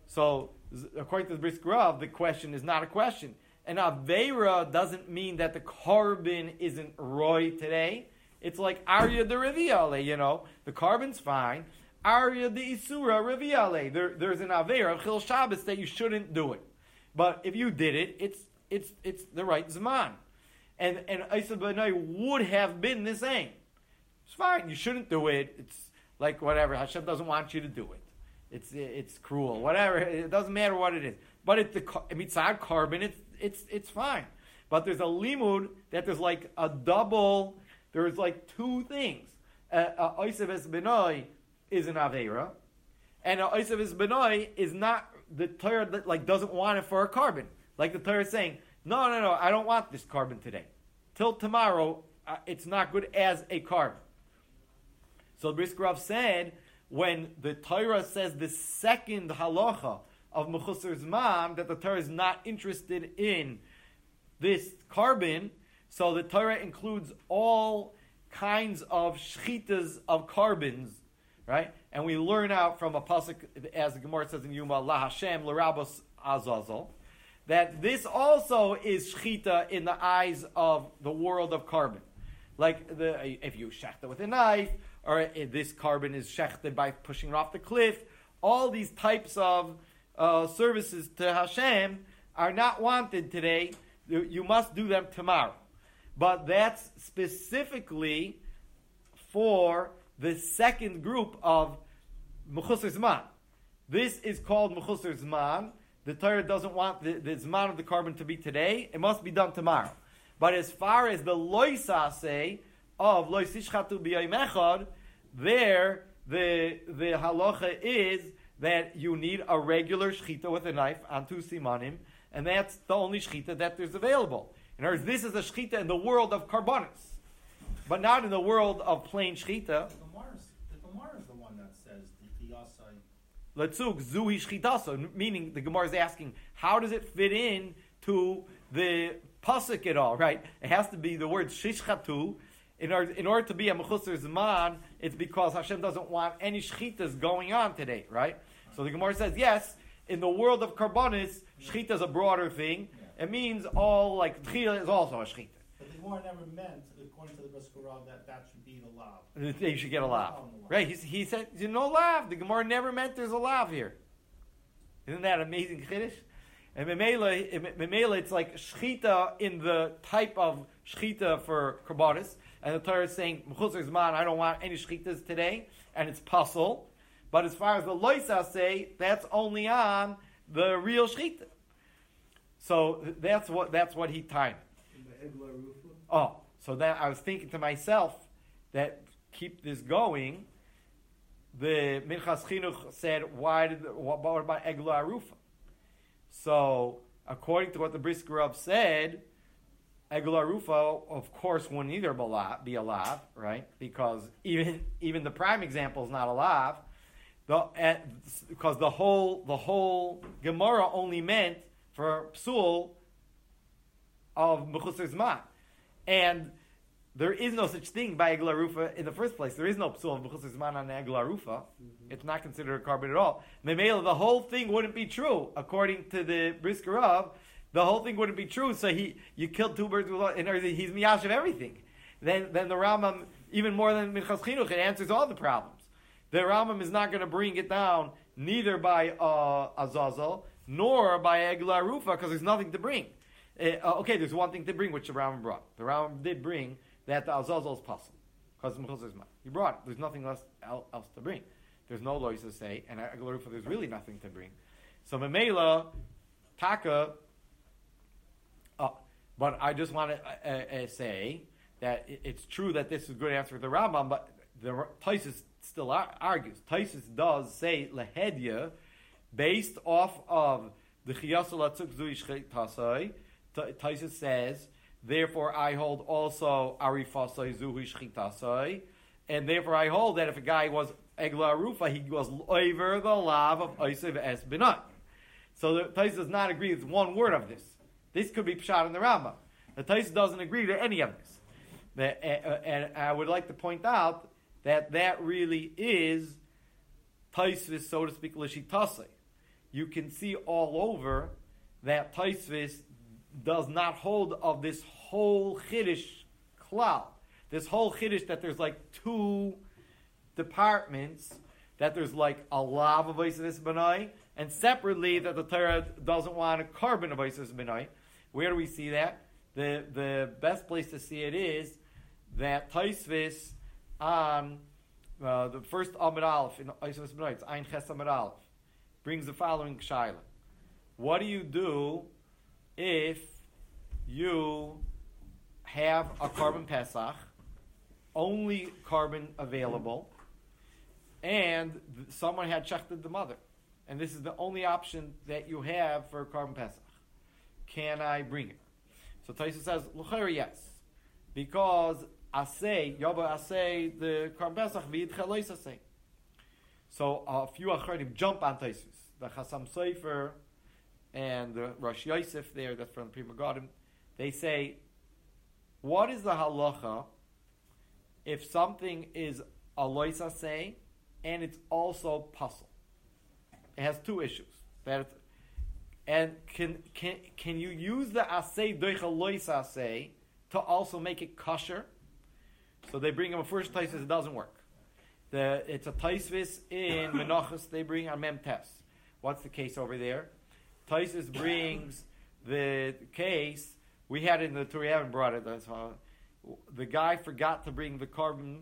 So, z- according to the Brisker Rav, the question is not a question. An Aveira doesn't mean that the carbon isn't Roy today. It's like Arya de Reviale, you know. The carbon's fine. Arya de Isura Reviale. There, there's an Aveira, Chil Shabbos, that you shouldn't do it. But if you did it, it's it's it's the right Zman. And and Isa B'nai would have been the same. It's fine. You shouldn't do it. It's like whatever. Hashem doesn't want you to do it. It's it's cruel. Whatever. It doesn't matter what it is. But it's the mitzad carbon. It's it's it's fine. But there's a limud that there's like a double. There's like two things. Isa B'nai is an aveira, and Isa B'nai is not the Torah that like doesn't want it for a carbon. Like the Torah is saying, no, no, no, I don't want this carbon today. Till tomorrow, uh, it's not good as a carbon. So Brisker Rav said, when the Torah says the second halacha of Mechusar Zman, that the Torah is not interested in this carbon, so the Torah includes all kinds of shchitas of carbons, right? And we learn out from a pasuk, as the Gemara says in Yuma, La Hashem l'Rabos Azazel, that this also is shchita in the eyes of the world of carbon. Like the if you shechta with a knife, or if this carbon is shechted by pushing it off the cliff, all these types of uh, services to Hashem are not wanted today. You, you must do them tomorrow. But that's specifically for the second group of Mechusar Zman. This is called Mechusar Zman. The Torah doesn't want the, the Zman of the carbon to be today. It must be done tomorrow. But as far as the loisase of lois tishchatu b'yom echad, there the the halacha is that you need a regular shchita with a knife on two simanim, and that's the only shchita that there's available. In other words, this is a shchita in the world of karbonis, but not in the world of plain shchita. The Gemara is the Gemara is the one that says the Yasai. Letzuk zui shchitaso, meaning the Gemara is asking, how does it fit in to the pasuk at all? Right? It has to be the word shishchatu. In order, in order to be a mechusar zman, it's because Hashem doesn't want any shchitas going on today, right? So the Gemara says, yes, in the world of karbonis, shchita is a broader thing. Yeah. It means all, like, tchila is also a shchita. But the Gemara never meant, according to the Brisker Rav, that that should be the lav. You should get a lav. Right, he, he said, there's no lav. The Gemara never meant there's a lav here. Isn't that amazing chiddush? And memela, memela, it's like shchita in the type of shchita for karbonis. And the Torah is saying, Mechusar Zman, I don't want any shchitas today, and it's pasul. But as far as the loisa say, that's only on the real shchita. So that's what that's what he timed. Oh, so then I was thinking to myself that keep this going. The Minchas Chinuch said, why did what, what about Egla Arufa? So according to what the Brisker Rav said, Egla Arufa, of course, wouldn't either be a lav, right? Because even even the prime example is not a lav, the, because the whole the whole Gemara only meant for psul of Mechusar Zman, and there is no such thing by Egla Arufa in the first place. There is no psul of Mechusar Zman on Egla Arufa. Mm-hmm. It's not considered a carbon at all. Memela, the whole thing wouldn't be true according to the Brisker Rav. The whole thing wouldn't be true. So he, you killed two birds with one. In other words, he's miyash of everything. Then, then the Rambam, even more than Minchas Chinuch, it answers all the problems. The Rambam is not going to bring it down neither by uh, Azazel nor by Egla Arufa because there's nothing to bring. Uh, okay, there's one thing to bring which the Rambam brought. The Rambam did bring that the Azazel is possible because Mechusar Zman. He brought it. There's nothing else, else to bring. There's no laws to say, and Egla Arufa there's really nothing to bring. So Memela, Taka. Uh, but I just want to uh, uh, say that it, it's true that this is a good answer for the Rambam, but the Taisus still ar- argues. Taisus does say lehedya based off of the Chiyasol Atzuk Zui Shchitasai. Taisus says, therefore I hold also Arifasai Zui Shchitasai, and therefore I hold that if a guy was Egla Arufa, he was over the lav of Oisev Es Benat. So the Taisus does not agree with one word of this. This could be pshat in the Rambam. The Taisus doesn't agree to any of this. The, uh, and I would like to point out that that really is Taisus, so to speak, l'shitasei. you can see all over that Taisvis does not hold of this whole Chiddush klal. This whole Chiddush that there's like two departments, that there's like a lav of Oisvis Benai, and separately that the Torah doesn't want a carbon of Oisvis Benai. Where do we see that? The the best place to see it is that Taisvis on uh, the first Amid Aleph in Oisvis Benai, it's Ein Ches Amid Aleph, brings the following shaila. What do you do if you have a carbon Pesach, only carbon available, and th- someone had shechted the mother, and this is the only option that you have for a carbon Pesach? Can I bring it? So Taisa says, l'chayr, yes, because asay, yaba asay, the carbon Pesach, v'yidcha lois asay. So a few acharim jump on Taisus. The Chasam Sofer and the Rosh Yosef there, that's from the Pri Megadim, they say, what is the halacha if something is a lois asay and it's also puzzle? It has two issues. That it's, and can can can you use the asay doicha lois asay to also make it kosher? So they bring him a first Taisus, it doesn't work. The, it's a Taisvis in Menachos, they bring a Mem Tes. What's the case over there? Taisus brings the case, we had it in the Torah, we haven't brought it, that's how, the guy forgot to bring the carbon,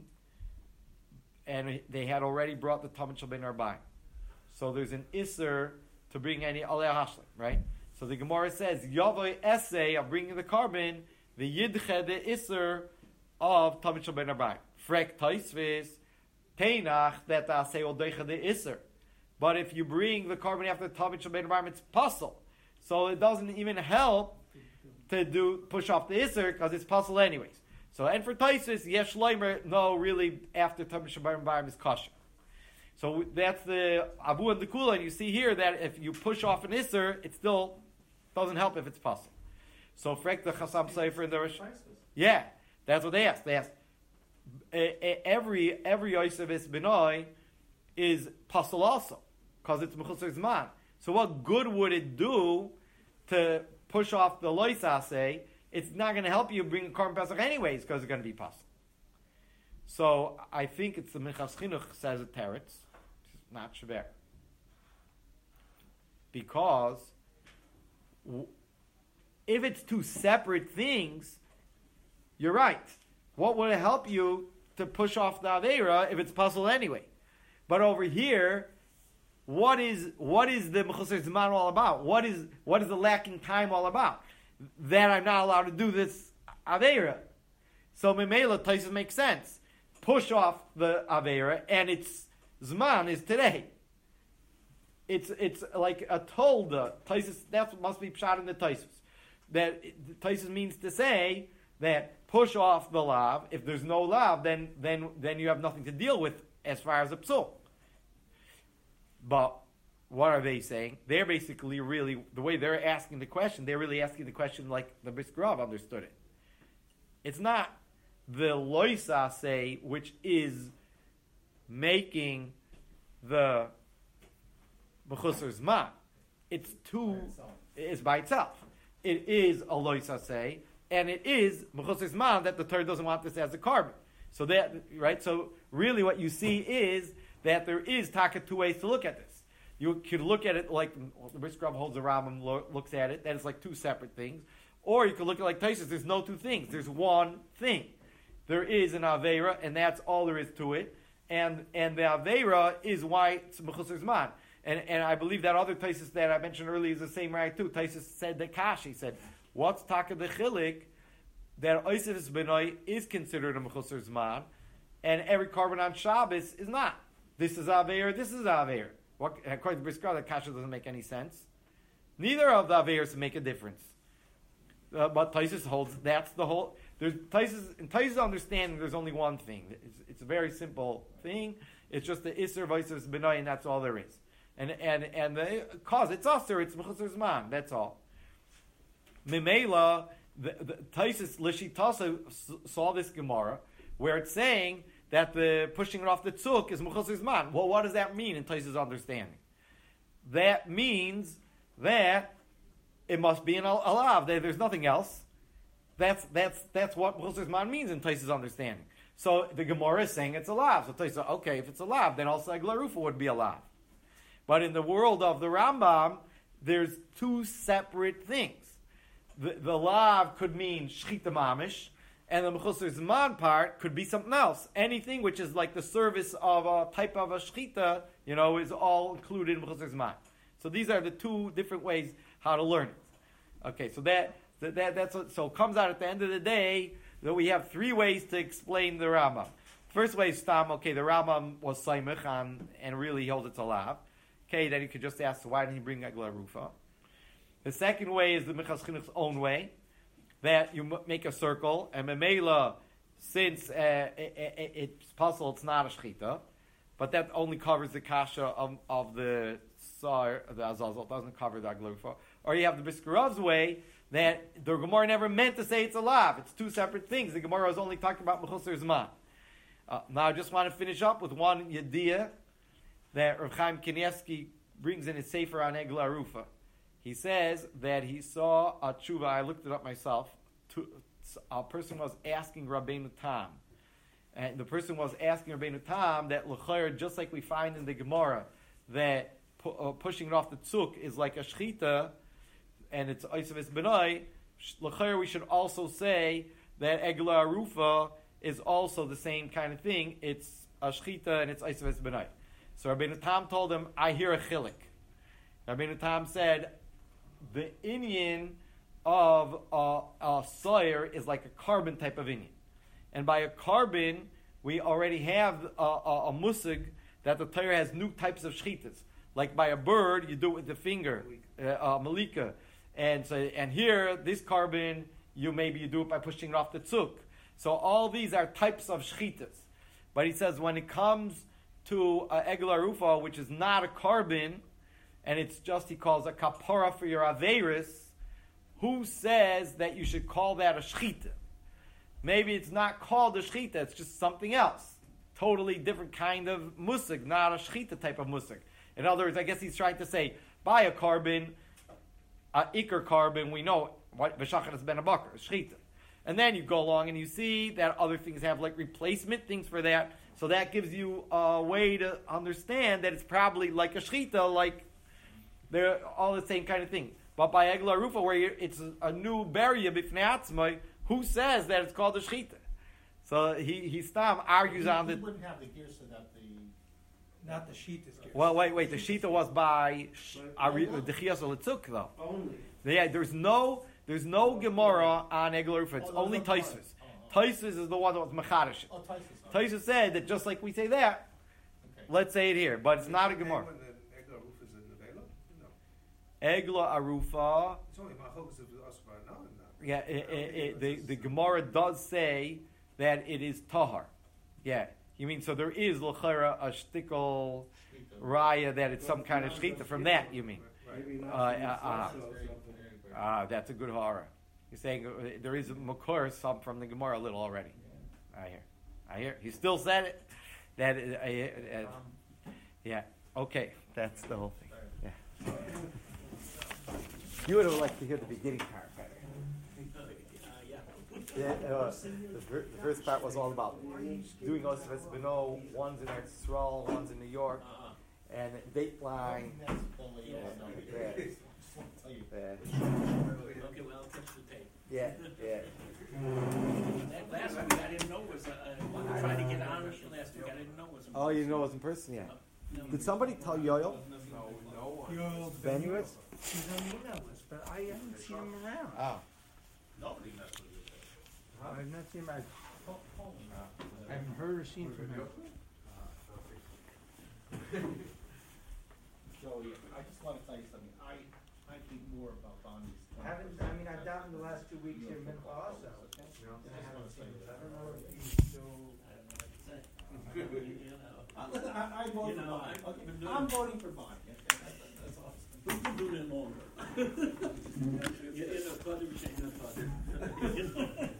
and they had already brought the Tamid Shel Ben Arba'im. So there's an Isser to bring any Alei Hashlim, right? So the Gemara says, Yavoy Essay of bringing the carbon, the Yidche, the Isser of Tamid Shel Ben Arba'im. Frek Taisvis, Teinach, that I say, Odeicha the Isser. But if you bring the carbon after the Tamid Shel Ben Arba'im, it's puzzle. So it doesn't even help to do push off the Isser because it's puzzle anyways. So, and for Taisus, Yesh Leimer, no, really, after Tamid Shel Ben Arba'im is kosher. So that's the Abu and the Kula, and you see here that if you push off an Isser, it still doesn't help if it's puzzle. So, Frek the Chasam Sofer and the Rosh. Yeah, that's what they asked. They asked, every every Yosef Benoi is puzzle also, because it's Mechusar Zman. So what good would it do to push off the Lois Asay? It's not going to help you bring a Korban Pesach anyways, because it's going to be puzzle. So I think it's the Minchas Chinuch says it teretz, not Shaber. Because w- if it's two separate things, you're right. What would it help you to push off the Aveira if it's puzzle anyway? But over here, what is what is the Mechusar Zman all about? What is what is the lacking time all about? That I'm not allowed to do this Aveira. So Memela Taisus makes sense. Push off the Aveira, and its Zman is today. It's it's like a tolda. Taisus, that's what must be pshat in the Taisus. That Taisus means to say that push off the lav. If there's no lav, then then then you have nothing to deal with as far as a psul. But what are they saying? They're basically really, the way they're asking the question, they're really asking the question like the Brisker Rav understood it. It's not the loisa say, which is making the Mechusar Zman. It's two, it's by itself. It is a loisa say, and it is Mechusar Zman that the Torah doesn't want this as a carbon. So that, right? So really what you see is that there is taka two ways to look at this. You could look at it like well, the Brisker Rav holds the Rambam lo- looks at it, that it's like two separate things. Or you could look at it like Taisus, there's no two things, there's one thing. There is an Aveira, and that's all there is to it. And and the Aveira is why it's Mechusar Zman. And and I believe that other Taisus that I mentioned earlier is the same right too. Taisus said the Kash, he said, what's taka the chilik that Oisefus Benoi is considered a Mechusar Zman, and every carbon on Shabbos is not. This is Aveir, this is Aveir. What, according to Brisker, the kasha doesn't make any sense. Neither of the Aveirs make a difference. Uh, but Taisus holds that's the whole. There's Taisus in Taisus' understanding. There's only one thing. It's, it's a very simple thing. It's just the Isser Vaisus Benoi, and that's all there is. And and and the cause it's Usser. It's Mechusar Zman. That's all. Mimela, the, the Taisus Lishitasa saw this Gemara where it's saying that the pushing it off the tzuk is Mechusar Zman. Well, what does that mean in Taisus' understanding? that means that it must be an al- alav. There, there's nothing else. That's that's that's what Mechusar Zman means in Tosfos' understanding. So the Gemara is saying it's alav. So Tosfos says, okay, if it's alav, then also Egla Rufa would be alav. But in the world of the Rambam, there's two separate things. The, the lav could mean shchita mamish, and the Mechusar Zman part could be something else. Anything which is like the service of a type of a shchita, you know, is all included in Mechusar Zman. So these are the two different ways how to learn it. Okay, so that, that, that that's what, so it comes out at the end of the day that we have three ways to explain the Rambam. First way is Stam, okay, the Rambam was Saimach on, and really he holds it to lav. Okay, then you could just ask, why didn't he bring Egla Rufa? The second way is the Minchas Chinuch's own way, that you m- make a circle, and Memela, since uh, it, it, it's possible it's not a Shechita, but that only covers the Kasha of, of the Sar, the Azazel, it doesn't cover the Egla Rufa. Or you have the Biskurov's way, that the Gemara never meant to say it's a lav. It's two separate things. The Gemara was only talking about Mechusar Zman. Uh, now I just want to finish up with one Yediyah that Rav Chaim Kanievsky brings in his Sefer on Egla Rufa. He says that he saw a tshuva, I looked it up myself, to, a person was asking Rabbeinu Tam. And the person was asking Rabbeinu Tam that l'chayr, just like we find in the Gemara, that pu- uh, pushing it off the tzuk is like a shchita, and it's Eisavis Benoi, l'chayr we should also say that Egla Rufa is also the same kind of thing. It's a shchita and it's Eisavis Benoi. So Rabbeinu Tam told him, I hear a chilik. Rabbeinu Tam said, the inyan of a, a sawyer is like a carbon type of inyan. And by a carbon, we already have a, a, a musig that the Torah has new types of shchitas. Like by a bird, you do it with the finger, uh, uh, malika. And so, and here, this carbon, you maybe you do it by pushing it off the tzuk. So all these are types of shchitas. But he says when it comes to uh, Egla Rufa, which is not a carbon, and it's just, he calls a kapara for your averis, who says that you should call that a shchita? Maybe it's not called a shchita, it's just something else. Totally different kind of musig, not a shchita type of musig. In other words, I guess he's trying to say, by a carbon, a ikar carbon, we know, what v'shachat has been a bakar, a shchita. And then you go along and you see that other things have like replacement things for that. So that gives you a way to understand that it's probably like a shchita, like they're all the same kind of thing. But by Egla Rufa, where you, it's a, a new barrier b'fnei atzmai, who says that it's called a shchita? So he he stam argues he, on he the. wouldn't have the girsa that the Not the sheet is good. Well, wait, wait. The shita was by Ari- the Chiyas Litzuk though. Only. Yeah, there's no there's no Gemara on Egla Rufa. It's Oh, only there's no Taisus. Gemara. Oh, oh. Taisus is the one that was machadish. Oh, Taisus. Taisus said that just like we say that, Okay. let's say it here, but it's not a Gemara. When the Egla Rufa is in the Vela? No. Egla Arufa. It's only Machokas of us by now and now. Yeah, it, it, it, the the Gemara does say that it is tahar. Yeah, you mean so there is l'chara a shtickle raya that it's some kind of shchita from that. You mean? Maybe not. Uh, uh, uh, from the Very, something. very, very- Ah, that's a good horror. You're saying uh, there is a makor some from the Gemara a little already. I hear, I hear. He still said it. That uh, uh, uh, Um, yeah. Okay, that's the whole thing. Yeah. You would have liked to hear the beginning part better. Yeah, uh, the, fir- the first part was all about doing Osves Beno. One's in Eretz Yisrael, one's in New York, and Dateline. That's only, Yeah, uh, no, yeah. just wanna tell you. Uh, Okay, well, I'll catch the tape. yeah, yeah. That last week, I didn't know was, uh, uh, trying to get on last week, I didn't know was. in Oh, you person. know it was in person, yeah. No. Did somebody tell Yoel? No, no one. Yo, Benuitz? he's on the email list, but I haven't seen him around. Oh. Nobody messed with it. I've not seen him. I've, Phone- phone. I haven't heard or seen from him. Joey, I just wanna tell you something, I, I think more about Bonnie's. I haven't, I mean, I've down the last two weeks here in Mincha also. I just wanna say I that. don't know if he's still. I don't know what to say. You know. I, listen, I, I vote You for know, Bonnie, I've okay, been doing- I'm voting for Bonnie, okay, that's, that's awesome. We've been doing it longer. You- you know, father, we change that father. You know?